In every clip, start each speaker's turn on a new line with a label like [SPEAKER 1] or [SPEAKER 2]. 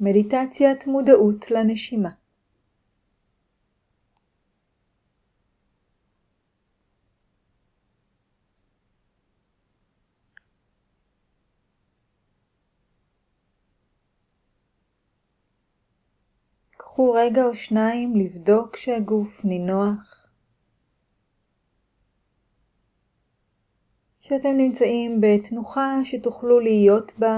[SPEAKER 1] מדיטציית מודעות לנשימה. קחו רגע או שניים לבדוק שהגוף נינוח, שאתם נמצאים בתנוחה שתוכלו להיות בה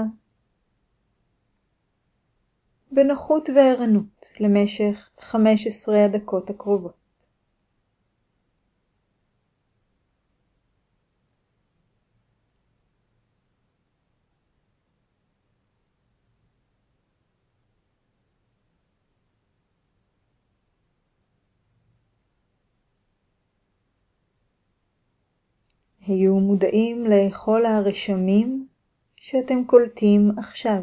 [SPEAKER 1] בנוחות וערנות למשך 15 הדקות הקרובות. היו מודעים לכל הרשמים שאתם קולטים עכשיו.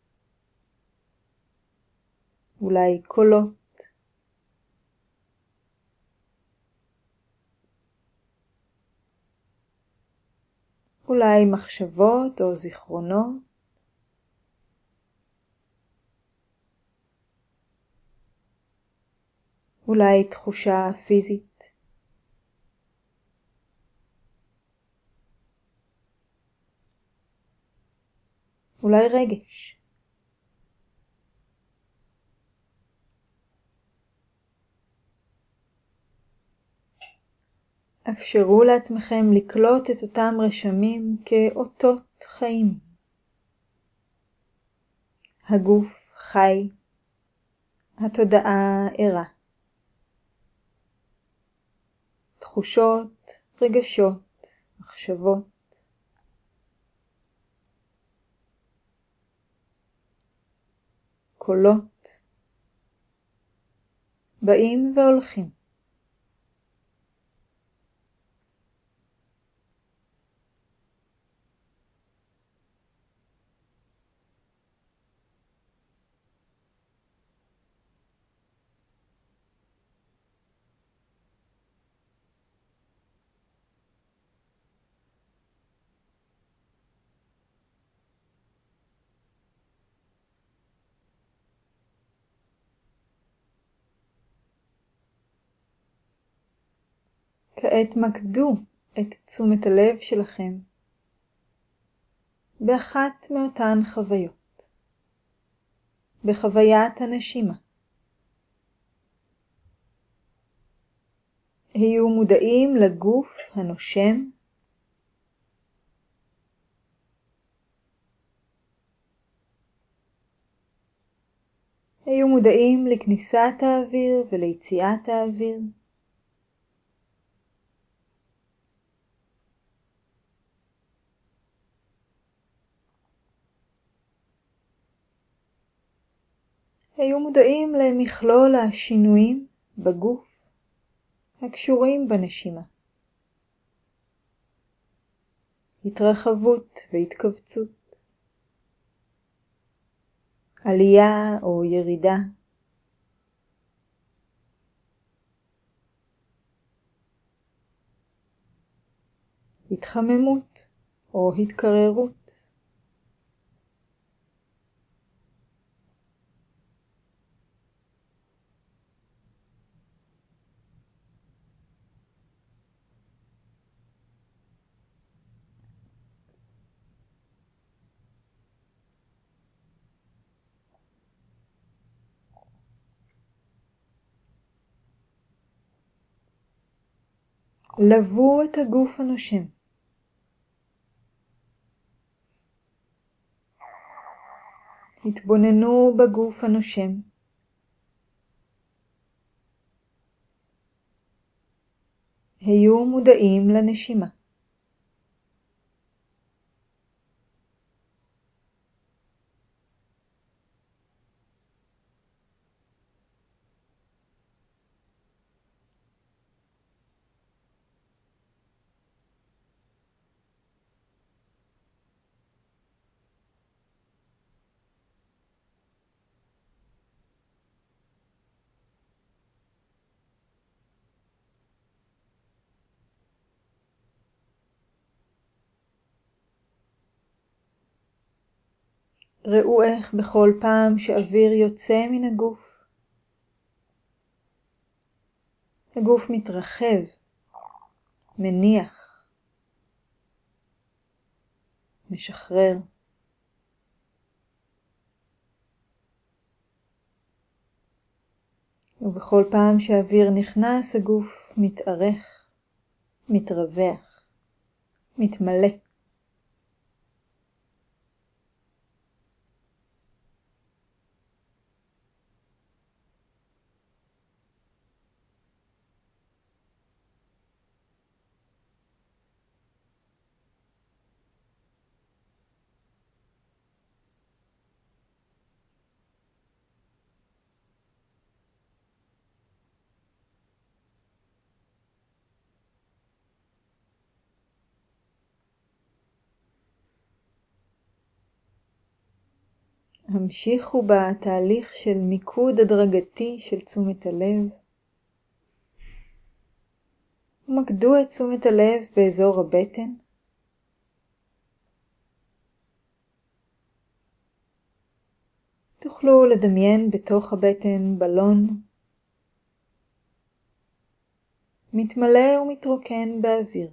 [SPEAKER 1] אולי קולות, אולי מחשבות או זיכרונות, אולי תחושה פיזית. אולי רגש. אפשרו לעצמכם לקלוט את אותם רשמים כאותות חיים. הגוף חי, התודעה ערה. תחושות, רגשות, מחשבות. קולות באים והולכים. כעת מקדו את תשומת הלב שלכם באחת מאותן חוויות, בחוויית הנשימה. היו מודעים לגוף הנושם, היו מודעים לכניסת האוויר וליציאת האוויר. היו מודעים למכלול השינויים בגוף הקשורים בנשימה. התרחבות והתכווצות, עלייה או ירידה, התחממות או התקררות. לבו את הגוף הנושם. התבוננו בגוף הנושם. היו מודעים לנשימה. ראו איך בכל פעם שאוויר יוצא מן הגוף, הגוף מתרחב, מניח, משחרר. ובכל פעם שהאוויר נכנס, הגוף מתארך, מתרווח, מתמלא. המשיכו בתהליך של מיקוד הדרגתי של תשומת הלב. ומקדו את תשומת הלב באזור הבטן. תוכלו לדמיין בתוך הבטן בלון, מתמלא ומתרוקן באוויר.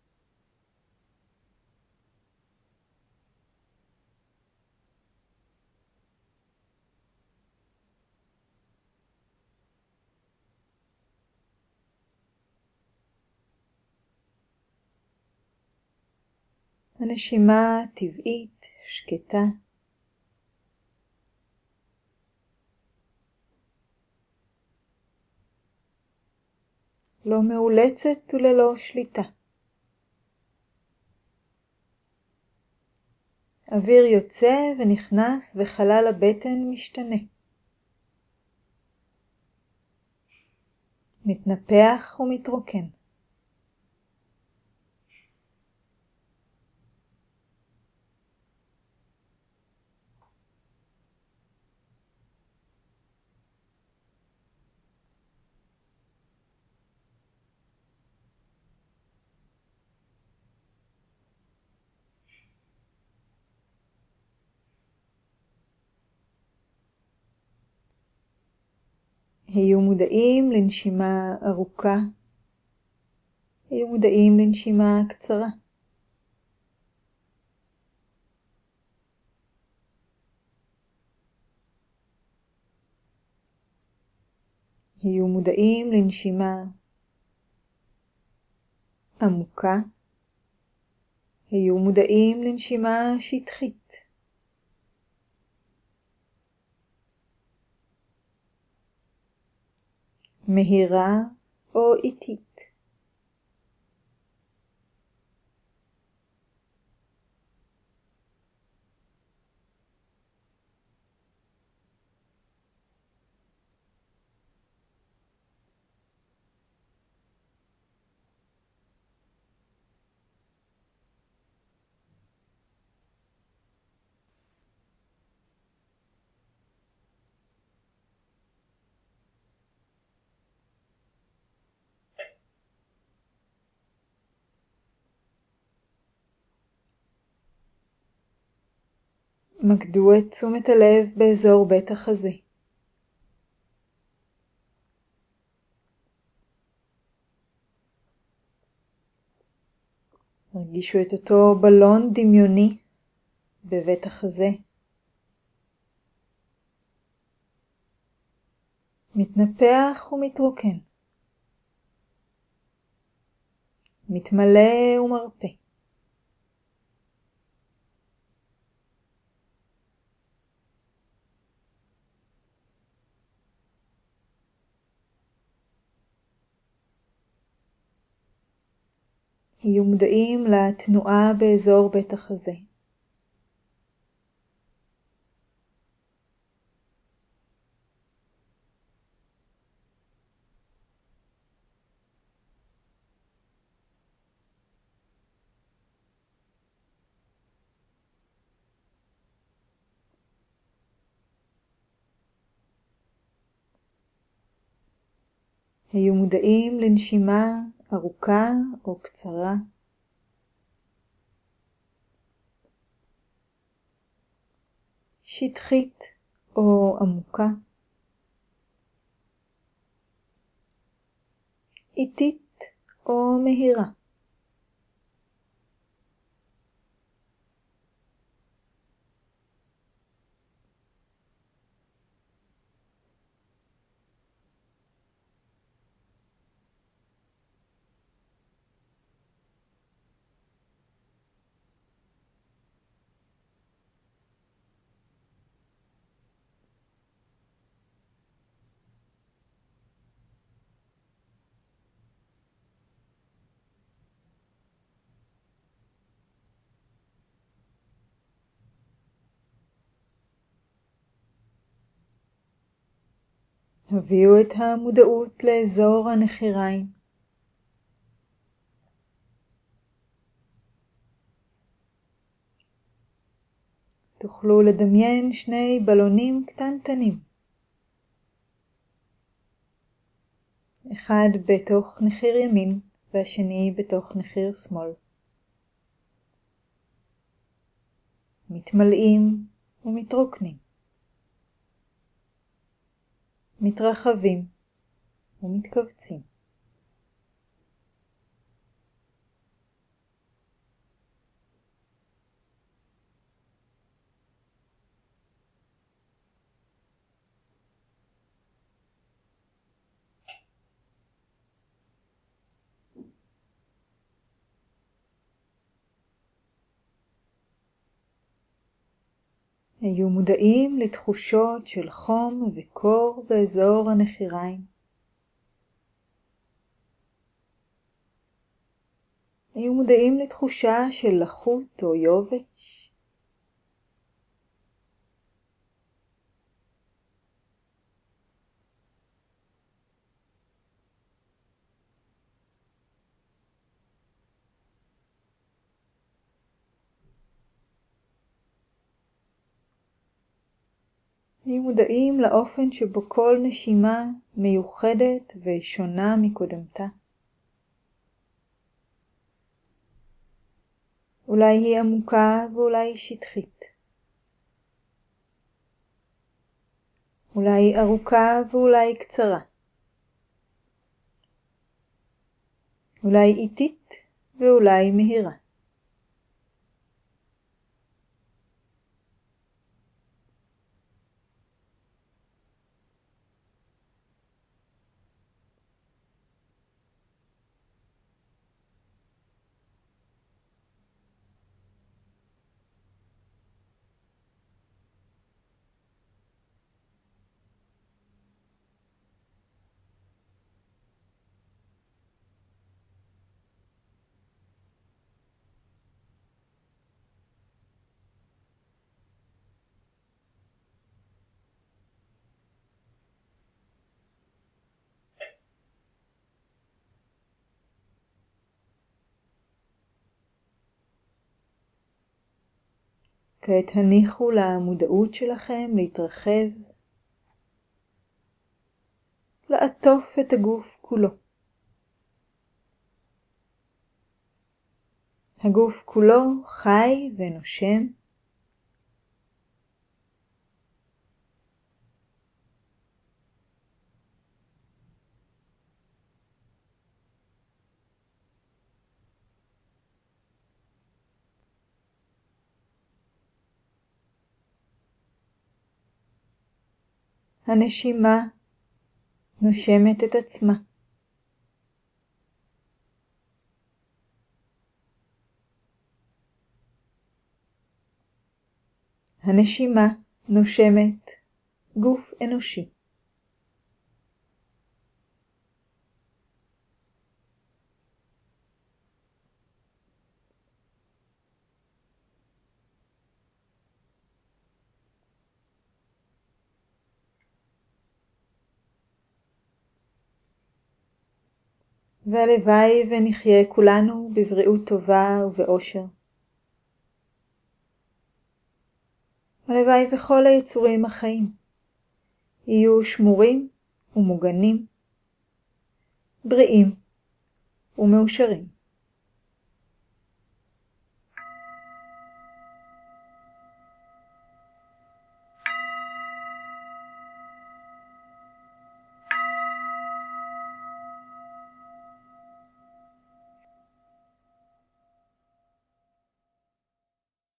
[SPEAKER 1] הנשימה טבעית, שקטה. לא מאולצת וללא שליטה. אוויר יוצא ונכנס וחלל הבטן משתנה. מתנפח ומתרוקן. היו מודעים לנשימה ארוכה. היו מודעים לנשימה קצרה. היו מודעים לנשימה עמוקה. היו מודעים לנשימה שטחית. מהירה או איטית. מקדו את תשומת הלב באזור בית החזה. הרגישו את אותו בלון דמיוני בבית החזה. מתנפח ומתרוקן. מתמלא ומרפא. היו מודעים לתנועה באזור בית החזה. היו מודעים לנשימה ארוכה או קצרה. שטחית או עמוקה, איטית או מהירה. הביאו את המודעות לאזור הנחיריים. תוכלו לדמיין שני בלונים קטנטנים. אחד בתוך נחיר ימין והשני בתוך נחיר שמאל. מתמלאים ומתרוקנים. מתרחבים ומתכווצים. היו מודעים לתחושות של חום וקור באזור הנחיריים. היו מודעים לתחושה של לחות או יובש. היו מודעים לאופן שבו כל נשימה מיוחדת ושונה מקודמתה. אולי היא עמוקה ואולי היא שטחית. אולי היא ארוכה ואולי היא קצרה. אולי היא איטית ואולי היא מהירה. כעת הניחו למודעות שלכם להתרחב, לעטוף את הגוף כולו. הגוף כולו חי ונושם. הנשימה נושמת את עצמה. הנשימה נושמת גוף אנושי. והלוואי ונחיה כולנו בבריאות טובה ובאושר. הלוואי וכל היצורים החיים יהיו שמורים ומוגנים, בריאים ומאושרים.